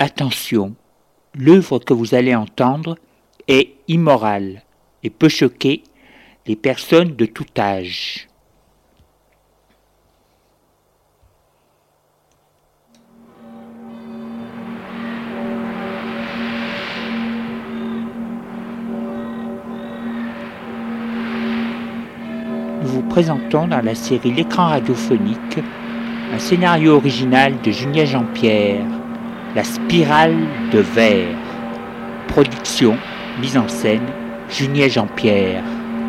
Attention, l'œuvre que vous allez entendre est immorale et peut choquer les personnes de tout âge. Nous vous présentons dans la série L'écran radiophonique un scénario original de Julien Jean-Pierre, La spirale de verre. Production, mise en scène, Julien Jean-Pierre.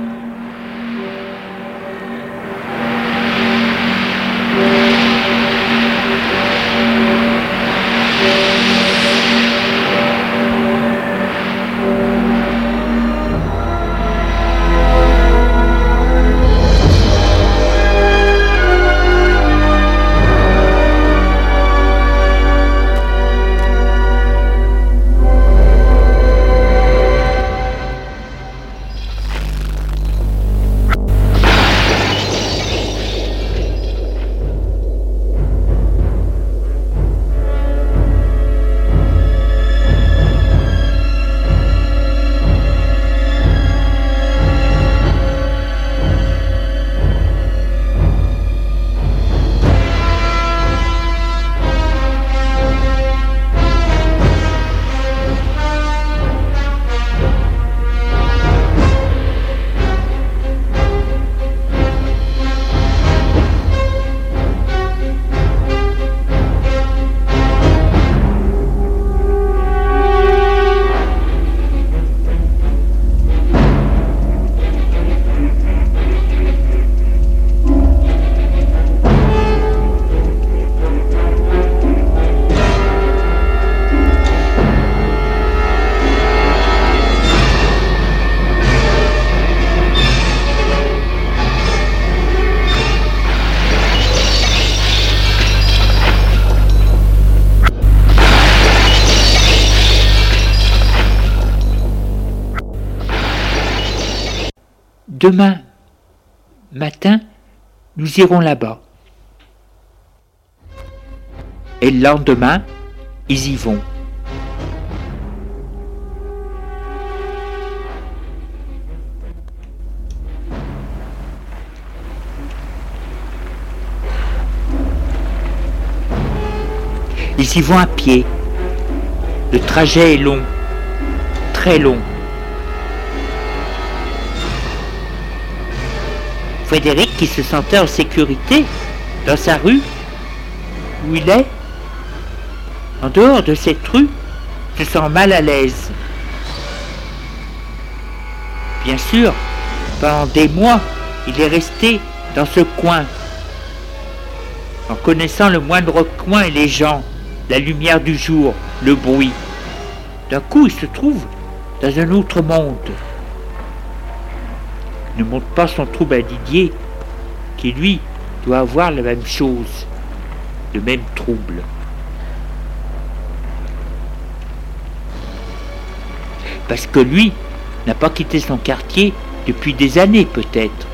Demain matin, nous irons là-bas. Et le lendemain, ils y vont. Ils y vont à pied. Le trajet est long, très long. Frédéric, qui se sentait en sécurité dans sa rue, où il est, en dehors de cette rue, se sent mal à l'aise. Bien sûr, pendant des mois, il est resté dans ce coin, en connaissant le moindre coin et les gens, la lumière du jour, le bruit. D'un coup, il se trouve dans un autre monde. Ne montre pas son trouble à Didier, qui lui doit avoir la même chose, le même trouble. Parce que lui n'a pas quitté son quartier depuis des années peut-être.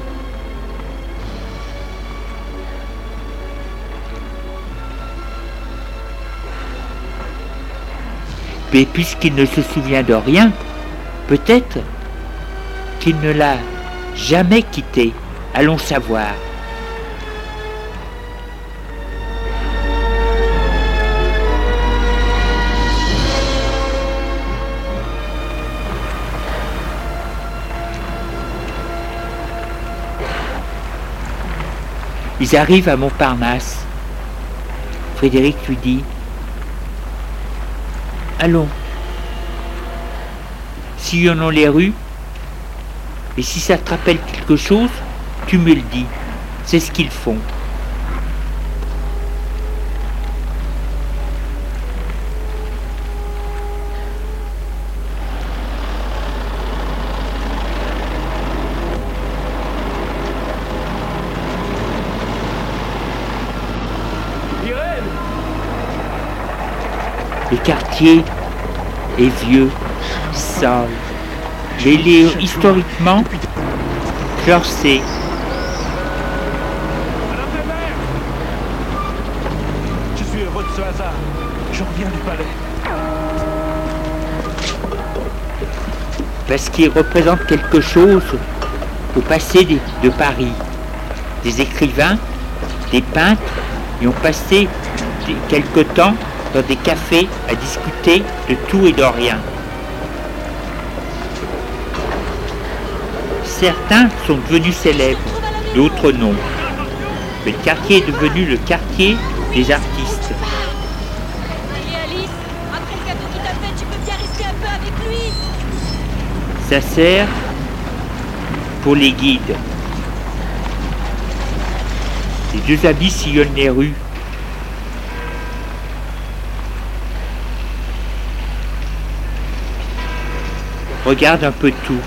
Mais puisqu'il ne se souvient de rien, peut-être qu'il ne l'a jamais quitté. Allons savoir. Ils arrivent à Montparnasse. Frédéric lui dit: allons, sillonnons les rues. Et si ça te rappelle quelque chose, tu me le dis. C'est ce qu'ils font. Le quartier est vieux, sale. Mais il est historiquement classé. Madame Weber, je suis heureux de ce hasard. Je reviens du palais. Parce qu'il représente quelque chose au passé de Paris. Des écrivains, des peintres y ont passé quelque temps dans des cafés à discuter de tout et de rien. Certains sont devenus célèbres, d'autres non. Mais le quartier est devenu le quartier des artistes. Allez Alice, après le cadeau qu'il t'a fait, tu peux bien rester un peu avec lui. Ça sert pour les guides. Les deux habits sillonnent les rues. Regarde un peu tout.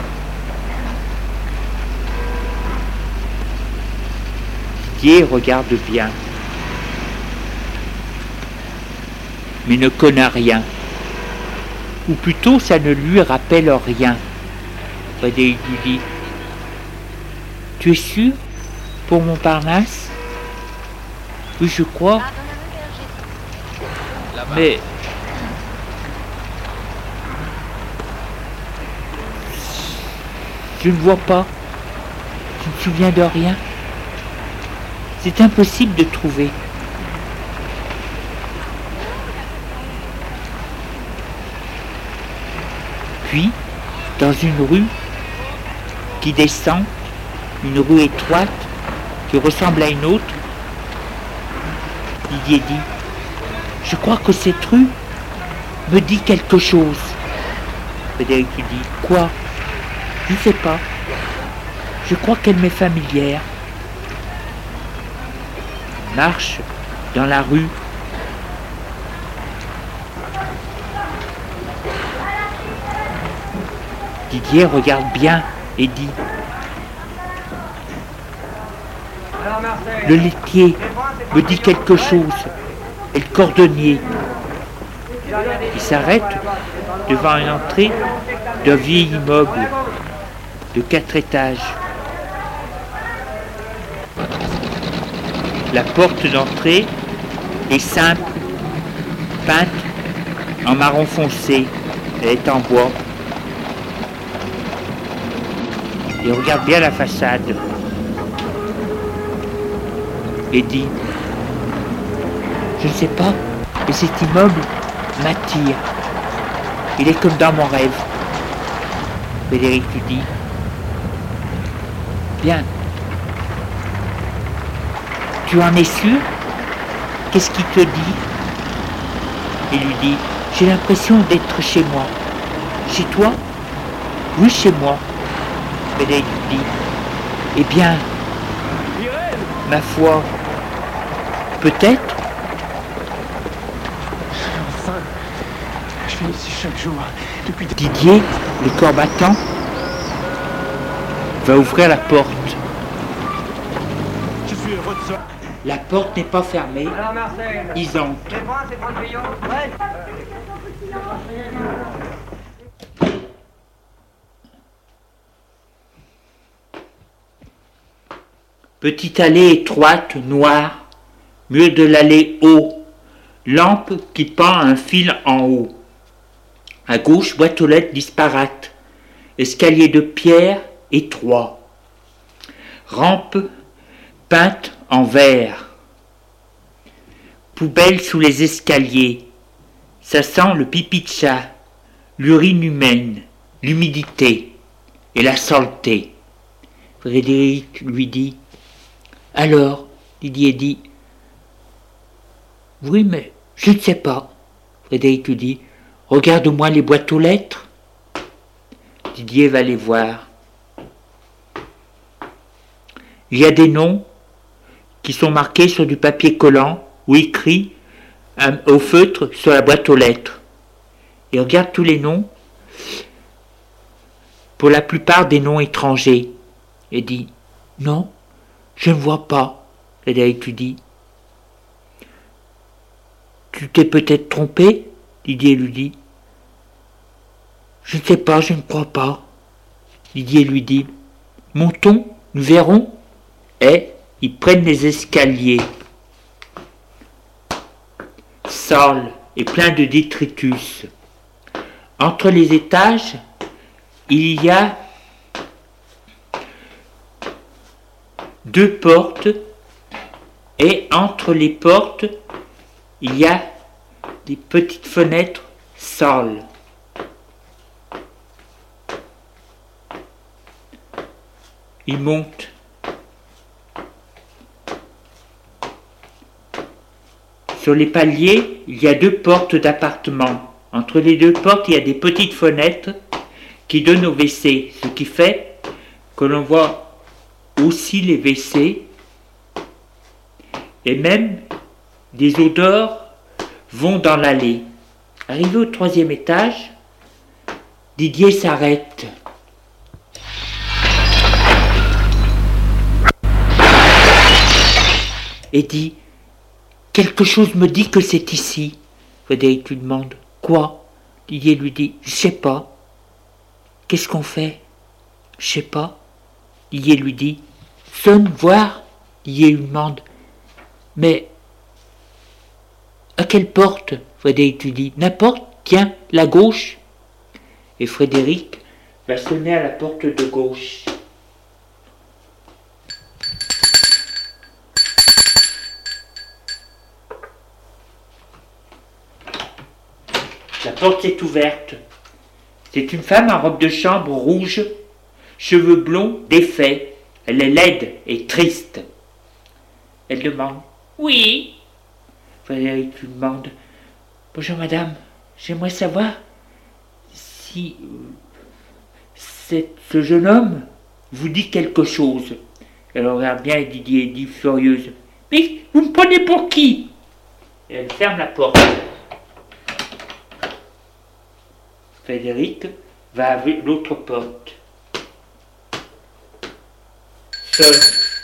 Didier regarde bien, mais ne connaît rien. Ou plutôt, ça ne lui rappelle rien. Frédéric lui dit: tu es sûr pour Montparnasse? Oui, je crois. Mais je ne vois pas. Je me souviens de rien. C'est impossible de trouver. Puis, dans une rue qui descend, une rue étroite qui ressemble à une autre, Didier dit: je crois que cette rue me dit quelque chose. Frédéric lui dit: quoi? Je ne sais pas. Je crois qu'elle m'est familière. On marche dans la rue. Didier regarde bien et dit: le laitier me dit quelque chose. Et le cordonnier. Il s'arrête devant une entrée d'un vieil immeuble de 4 étages. La porte d'entrée est simple, peinte en marron foncé. Elle est en bois. Il regarde bien la façade et dit: je ne sais pas, mais cet immeuble m'attire. Il est comme dans mon rêve. Frédéric lui dit: bien. Tu en es sûr? Qu'est-ce qu'il te dit? Il lui dit: j'ai l'impression d'être chez moi. Chez toi? Oui, chez moi. Frédéric lui dit: eh bien, ma foi, peut-être. Enfin, je viens ici chaque jour, depuis... Didier, le corps battant, va ouvrir la porte. Je suis heureux de ça. La porte n'est pas fermée. Ils entrent. Petite allée étroite, noire, mur de l'allée haut, lampe qui pend un fil en haut. À gauche, boîte aux lettres disparate, escalier de pierre étroit, rampe peinte en vert, poubelle sous les escaliers, ça sent le pipi de chat, l'urine humaine, l'humidité et la saleté. Frédéric lui dit: alors, Didier dit: oui, mais je ne sais pas. Frédéric lui dit: regarde-moi les boîtes aux lettres. Didier va les voir. Il y a des noms qui sont marqués sur du papier collant ou écrits au feutre sur la boîte aux lettres. Il regarde tous les noms, pour la plupart des noms étrangers, et dit: non, je ne vois pas. Frédéric lui dit: tu t'es peut-être trompé? Didier lui dit: je ne sais pas, je ne crois pas. Didier lui dit: montons, nous verrons. Et ils prennent les escaliers. Sale, et plein de détritus. Entre les étages, il y a 2 portes, et entre les portes, il y a des petites fenêtres sales. Il monte. Sur les paliers, il y a 2 portes d'appartement. Entre les 2 portes, il y a des petites fenêtres qui donnent au WC, ce qui fait que l'on voit aussi les WC, et même des odeurs vont dans l'allée. Arrivé au 3e étage, Didier s'arrête. Et dit: quelque chose me dit que c'est ici. Frédéric lui demande: quoi? Didier lui dit: je sais pas. Qu'est-ce qu'on fait? Je sais pas. Didier lui dit: sonne voir. Didier lui demande: mais à quelle porte? Frédéric lui dit: n'importe, tiens, la gauche. Et Frédéric va sonner à la porte de gauche. La porte est ouverte. C'est une femme en robe de chambre rouge, cheveux blonds défaits. Elle est laide et triste. Elle demande: oui. Frédéric lui demande: bonjour madame, j'aimerais savoir si ce jeune homme vous dit quelque chose. Elle regarde bien Didier et dit furieuse: mais vous me prenez pour qui? Et elle ferme la porte. Frédéric va avec l'autre porte. Sonne.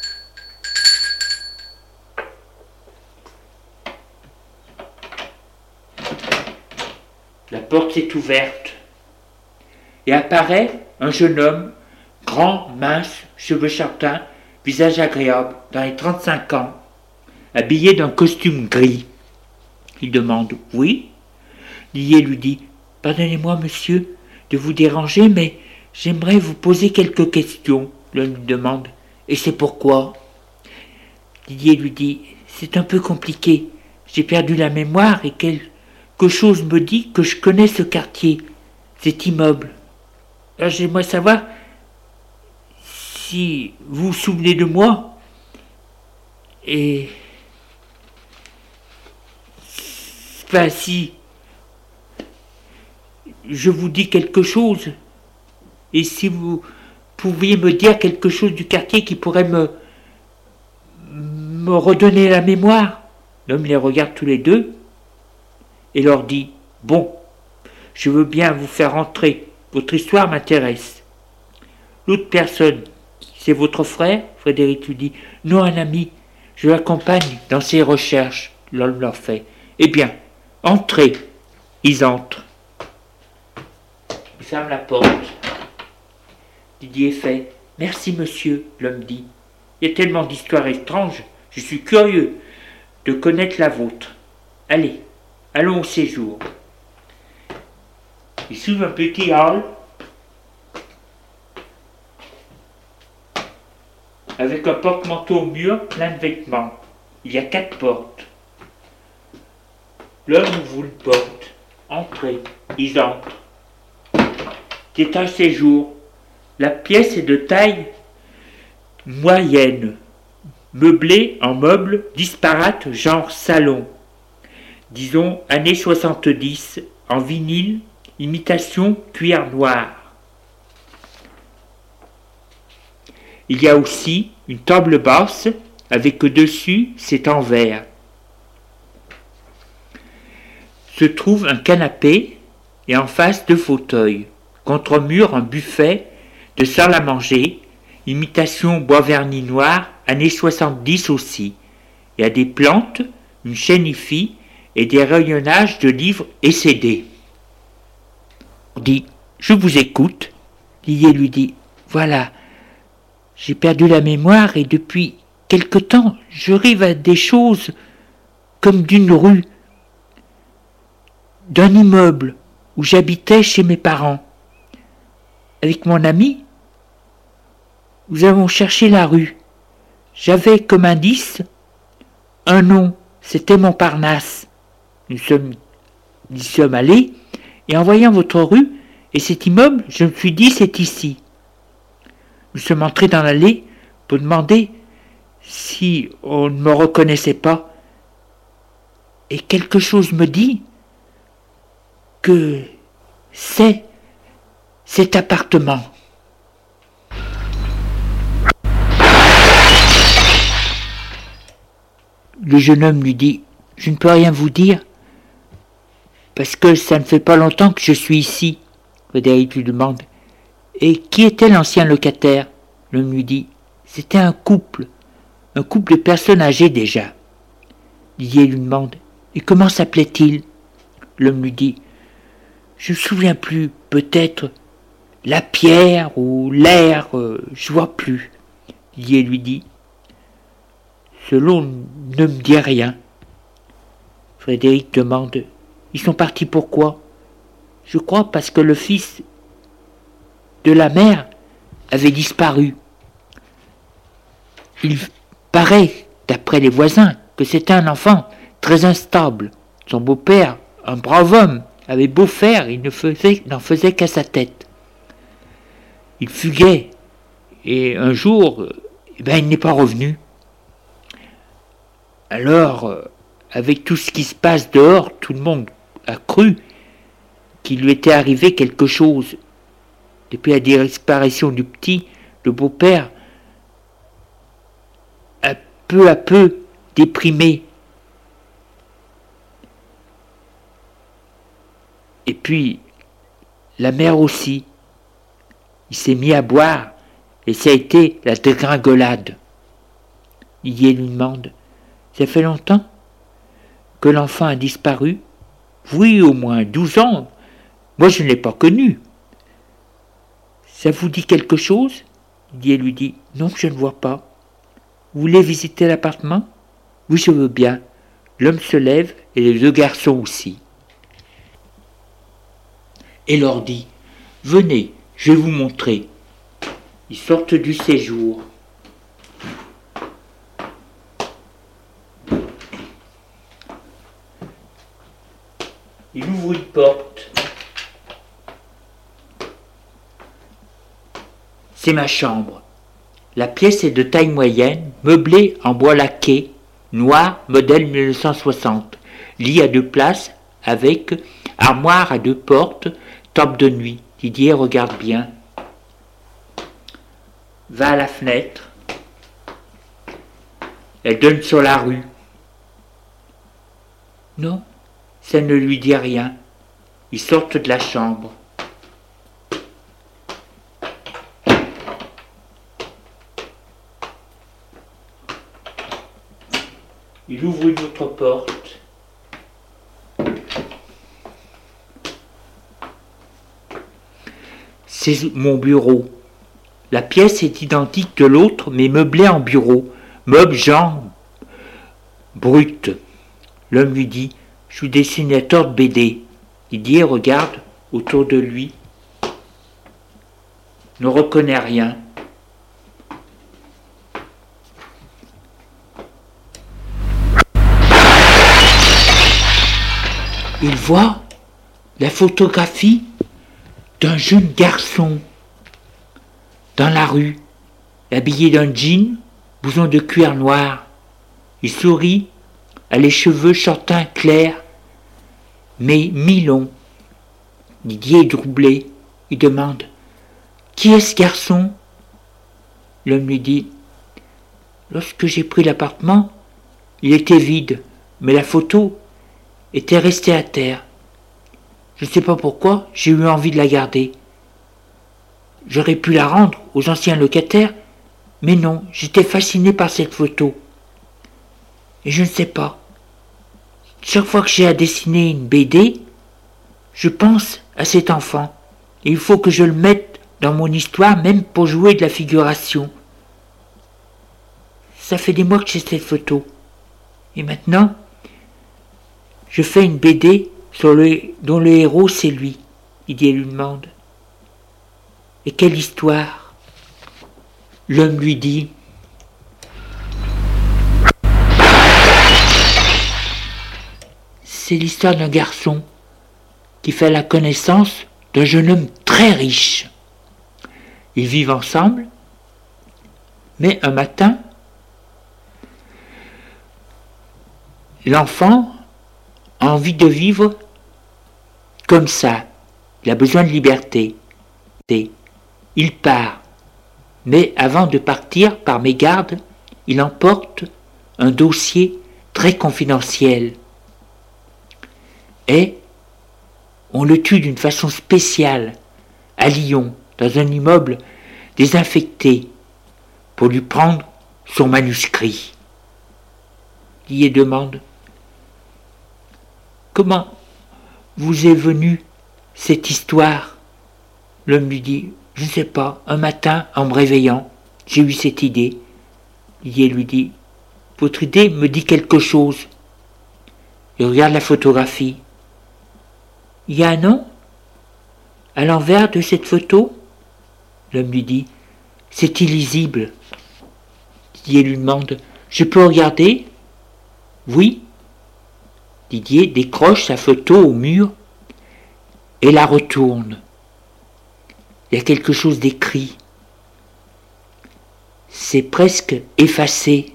La porte est ouverte et apparaît un jeune homme, grand, mince, cheveux châtains, visage agréable, dans les 35 ans, habillé d'un costume gris. Il demande: oui? Didier lui dit: pardonnez-moi, monsieur, de vous déranger, mais j'aimerais vous poser quelques questions. L'homme lui demande: et c'est pourquoi? Didier lui dit: c'est un peu compliqué. J'ai perdu la mémoire et quelque chose me dit que je connais ce quartier, cet immeuble. Alors j'aimerais savoir si vous vous souvenez de moi et... enfin, si je vous dis quelque chose, et si vous pouviez me dire quelque chose du quartier qui pourrait me redonner la mémoire. L'homme les regarde tous les deux et leur dit: bon, je veux bien vous faire entrer, votre histoire m'intéresse. L'autre personne, c'est votre frère? Frédéric lui dit: non, un ami, je l'accompagne dans ses recherches. L'homme leur fait: eh bien, entrez. Ils entrent. Il ferme la porte. Didier fait: merci monsieur. L'homme dit: il y a tellement d'histoires étranges, je suis curieux de connaître la vôtre. Allez, allons au séjour. Il s'ouvre un petit hall avec un porte-manteau au mur plein de vêtements. Il y a 4 portes. L'homme ouvre une porte. Entrez. Ils entrent. C'est un séjour. La pièce est de taille moyenne, meublée en meubles disparates genre salon. Disons années 70, en vinyle, imitation cuir noir. Il y a aussi une table basse avec au-dessus c'est en verre. Se trouve un canapé et en face 2 fauteuils. Contre mur un buffet de salle à manger, imitation bois verni noir, années 70 aussi. Il y a des plantes, une chaîne hi-fi et des rayonnages de livres et CD. On dit: je vous écoute. Didier lui dit: voilà, j'ai perdu la mémoire et depuis quelque temps, je rêve à des choses comme d'une rue. d'un immeuble où j'habitais chez mes parents. Avec mon ami, nous avons cherché la rue. J'avais comme indice un nom, c'était Montparnasse. Nous y sommes allés, et en voyant votre rue et cet immeuble, je me suis dit c'est ici. Nous sommes entrés dans l'allée pour demander si on ne me reconnaissait pas. Et quelque chose me dit que c'est cet appartement. Le jeune homme lui dit « Je ne peux rien vous dire, parce que ça ne fait pas longtemps que je suis ici. » Frédéric lui demande « Et qui était l'ancien locataire ?» L'homme lui dit « C'était un couple de personnes âgées déjà. » Didier lui demande « Et comment s'appelait-il » L'homme lui dit « Je ne me souviens plus, peut-être la pierre ou l'air, je vois plus. » Didier lui dit « Ce nom ne me dit rien. » Frédéric demande « Ils sont partis pourquoi ?» Je crois parce que le fils de la mère avait disparu. Il paraît, d'après les voisins, que c'était un enfant très instable. Son beau-père, un brave homme, avait beau faire, il n'en faisait qu'à sa tête. Il fuguait, et un jour, il n'est pas revenu. Alors, avec tout ce qui se passe dehors, tout le monde a cru qu'il lui était arrivé quelque chose. Depuis la disparition du petit, le beau-père a peu à peu déprimé. Et puis, la mère aussi. Il s'est mis à boire et ça a été la dégringolade. Didier lui demande « Ça fait longtemps que l'enfant a disparu ?»« Oui, au moins 12 ans. Moi, je ne l'ai pas connu. »« Ça vous dit quelque chose ?» Didier lui dit « Non, je ne vois pas. »« Vous voulez visiter l'appartement ?»« Oui, je veux bien. » L'homme se lève et les deux garçons aussi. Et leur dit « Venez, je vais vous montrer. » Ils sortent du séjour. Il ouvre une porte. C'est ma chambre. La pièce est de taille moyenne, meublée en bois laqué, noir, modèle 1960. Lit à 2 places, avec armoire à 2 portes, table de nuit. Didier regarde bien. Va à la fenêtre. Elle donne sur la rue. Non, ça ne lui dit rien. Ils sortent de la chambre. Il ouvre une autre porte. C'est mon bureau. La pièce est identique de l'autre, mais meublée en bureau. Meuble genre brut. L'homme lui dit « Je suis dessinateur de BD. » Didier regarde autour de lui. Ne reconnaît rien. Il voit la photographie d'un jeune garçon dans la rue, habillé d'un jean, blouson de cuir noir. Il sourit, a les cheveux châtain clairs, mais mi-longs. Didier est troublé. Il demande « Qui est ce garçon ?» L'homme lui dit « Lorsque j'ai pris l'appartement, il était vide, mais la photo était restée à terre. Je ne sais pas pourquoi, j'ai eu envie de la garder. J'aurais pu la rendre aux anciens locataires, mais non, j'étais fasciné par cette photo. Et je ne sais pas. Chaque fois que j'ai à dessiner une BD, je pense à cet enfant. Et il faut que je le mette dans mon histoire, même pour jouer de la figuration. Ça fait des mois que j'ai cette photo. Et maintenant, je fais une BD dont le héros c'est lui. Didier lui demande. Et quelle histoire? L'homme lui dit. C'est l'histoire d'un garçon qui fait la connaissance d'un jeune homme très riche. Ils vivent ensemble, mais un matin, l'enfant a envie de vivre comme ça. Il a besoin de liberté. Il part, mais avant de partir, par mégarde, il emporte un dossier très confidentiel. Et on le tue d'une façon spéciale à Lyon, dans un immeuble désinfecté, pour lui prendre son manuscrit. Didier demande: comment vous est venue cette histoire? L'homme lui dit: je ne sais pas, un matin, en me réveillant, j'ai eu cette idée. Didier lui dit: votre idée me dit quelque chose. Il regarde la photographie. Il y a un nom à l'envers de cette photo? L'homme lui dit: c'est illisible. Didier lui demande: je peux regarder? Oui. Didier décroche sa photo au mur et la retourne. Il y a quelque chose d'écrit. C'est presque effacé.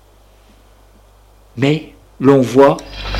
Mais l'on voit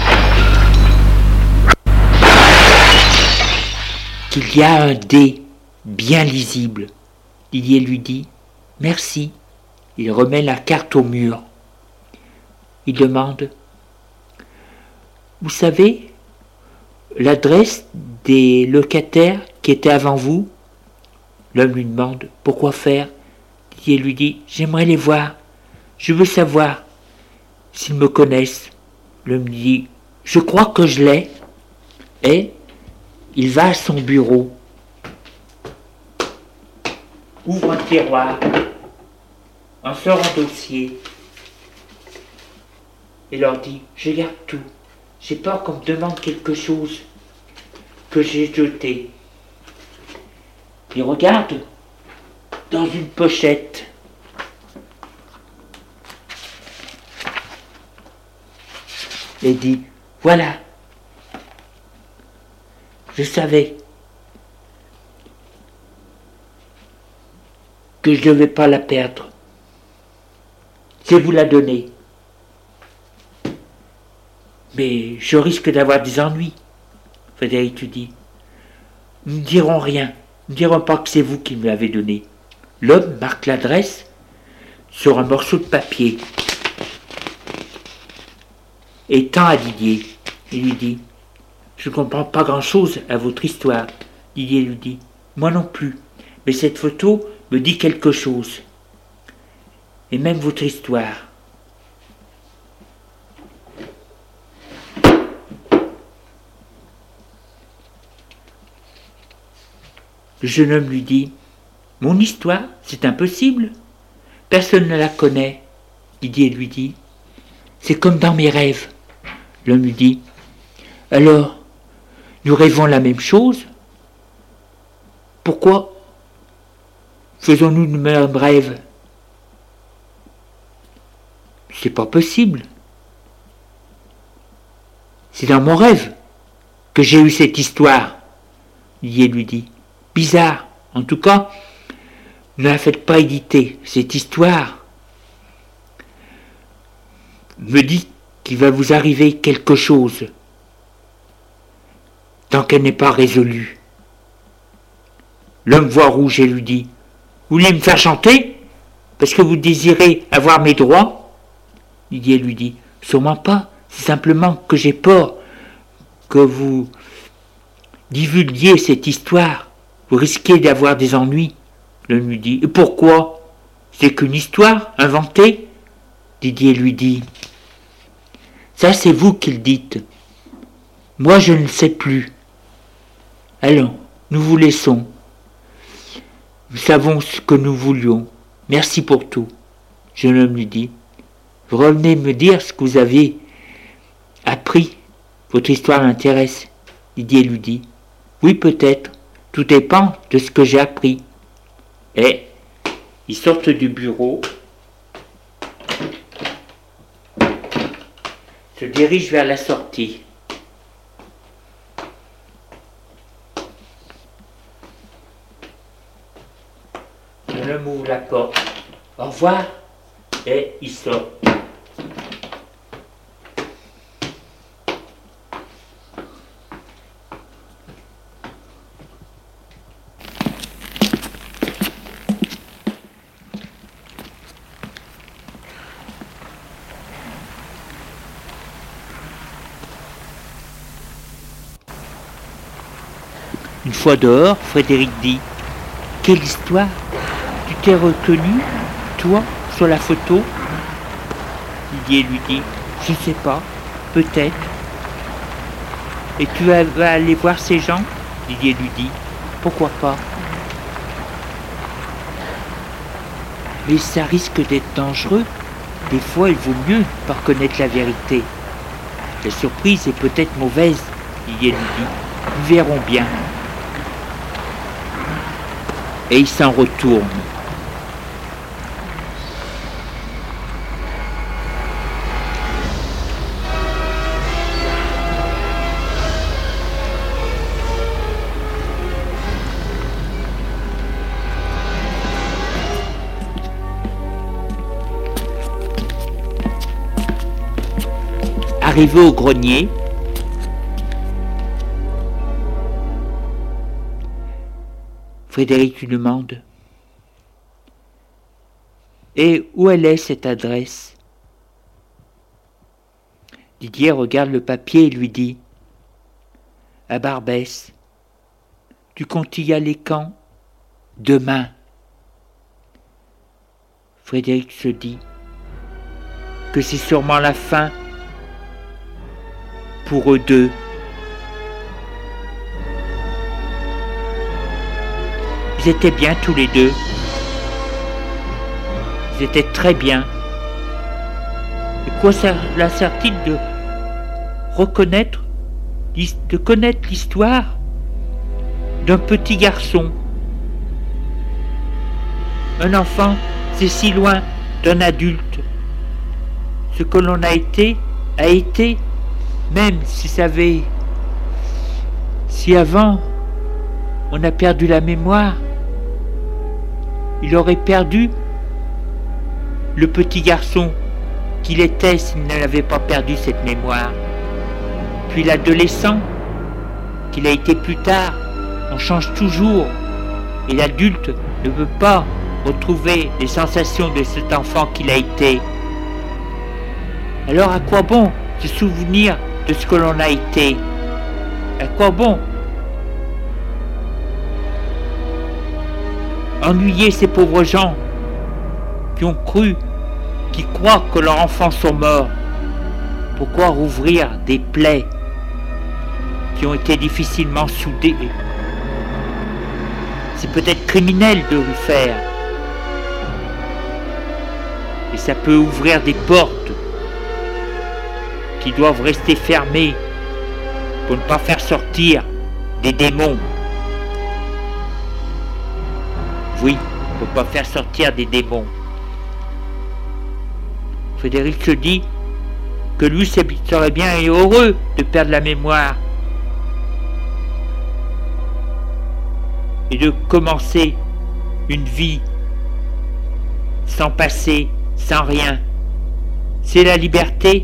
qu'il y a un dé bien lisible. Didier lui dit: merci. Il remet la carte au mur. Il demande: vous savez l'adresse des locataires qui étaient avant vous? L'homme lui demande: pourquoi faire? Didier lui dit: j'aimerais les voir. Je veux savoir s'ils me connaissent. L'homme lui dit: je crois que je l'ai. Et il va à son bureau, ouvre un tiroir, en sort un dossier et leur dit: je garde tout. J'ai peur qu'on me demande quelque chose que j'ai jeté. Il regarde dans une pochette. Et dit: voilà, je savais que je ne devais pas la perdre. Je vais vous la donner. Mais je risque d'avoir des ennuis. Frédéric lui dit: nous ne dirons rien. Nous ne dirons pas que c'est vous qui me l'avez donné. L'homme marque l'adresse sur un morceau de papier et tend à Didier. Il lui dit: je ne comprends pas grand-chose à votre histoire. Didier lui dit: moi non plus, mais cette photo me dit quelque chose. Et même votre histoire. Le jeune homme lui dit: mon histoire, c'est impossible. Personne ne la connaît. Didier lui dit: c'est comme dans mes rêves. L'homme lui dit: alors, nous rêvons la même chose? Pourquoi faisons-nous le même rêve? C'est pas possible. C'est dans mon rêve que j'ai eu cette histoire. Didier lui dit: bizarre, en tout cas, ne la faites pas éditer. Cette histoire me dit qu'il va vous arriver quelque chose tant qu'elle n'est pas résolue. L'homme voit rouge et lui dit: vous voulez me faire chanter parce que vous désirez avoir mes droits? Didier lui dit: sûrement pas, c'est simplement que j'ai peur que vous divulguiez cette histoire. Vous risquez d'avoir des ennuis. L'homme lui dit: et pourquoi? C'est qu'une histoire inventée? Didier lui dit: ça c'est vous qui le dites. Moi je ne sais plus. Allons, nous vous laissons. Nous savons ce que nous voulions. Merci pour tout. Le jeune homme lui dit: vous revenez me dire ce que vous avez appris. Votre histoire m'intéresse. Didier lui dit. Oui, peut-être. Tout dépend de ce que j'ai appris. Et ils sortent du bureau, se dirigent vers la sortie. L'homme ouvre la porte. Au revoir. Et il sort. Une fois dehors, Frédéric dit « Quelle histoire! Tu t'es reconnu, toi, sur la photo ?» Didier lui dit « Je sais pas, peut-être. » « Et tu vas aller voir ces gens ?» Didier lui dit « Pourquoi pas ?»« Mais ça risque d'être dangereux. Des fois, il vaut mieux pas connaître la vérité. La surprise est peut-être mauvaise. » Didier lui dit « Nous verrons bien. » Et il s'en retourne. Arrivé au grenier, Frédéric lui demande « Et où elle est cette adresse ?» Didier regarde le papier et lui dit « À Barbès. Tu comptes y aller quand ? Demain. » Frédéric se dit que c'est sûrement la fin pour eux deux. Ils étaient bien tous les deux. Ils étaient très bien. Et quoi cela sert-il de connaître l'histoire d'un petit garçon? Un enfant, c'est si loin d'un adulte. Ce que l'on a été, même si avant on a perdu la mémoire, il aurait perdu le petit garçon qu'il était s'il n'avait pas perdu cette mémoire. Puis l'adolescent qu'il a été plus tard. On change toujours et l'adulte ne peut pas retrouver les sensations de cet enfant qu'il a été. Alors à quoi bon se souvenir de ce que l'on a été? À quoi bon ennuyer ces pauvres gens qui croient que leurs enfants sont morts? Pourquoi rouvrir des plaies qui ont été difficilement soudées? C'est peut-être criminel de le faire. Et ça peut ouvrir des portes qui doivent rester fermées pour ne pas faire sortir des démons. Oui, pour ne pas faire sortir des démons. Frédéric se dit que lui serait bien heureux de perdre la mémoire et de commencer une vie sans passé, sans rien. C'est la liberté.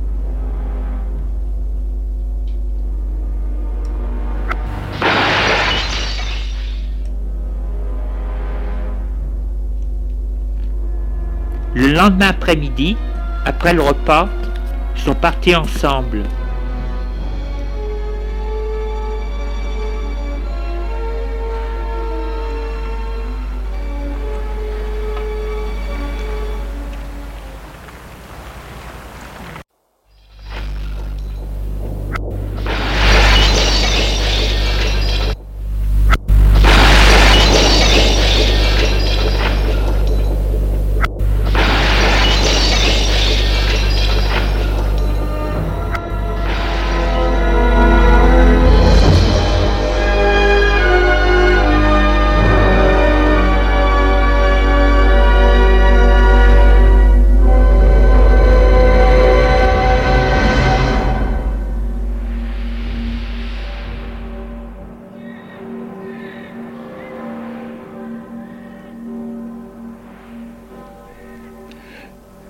Le lendemain après-midi, après le repas, ils sont partis ensemble.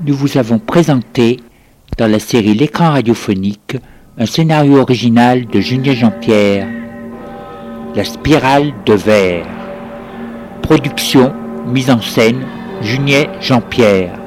nous vous avons présenté, dans la série L'écran radiophonique, un scénario original de Junier Jean-Pierre, La spirale de verre. Production, mise en scène, Junier Jean-Pierre.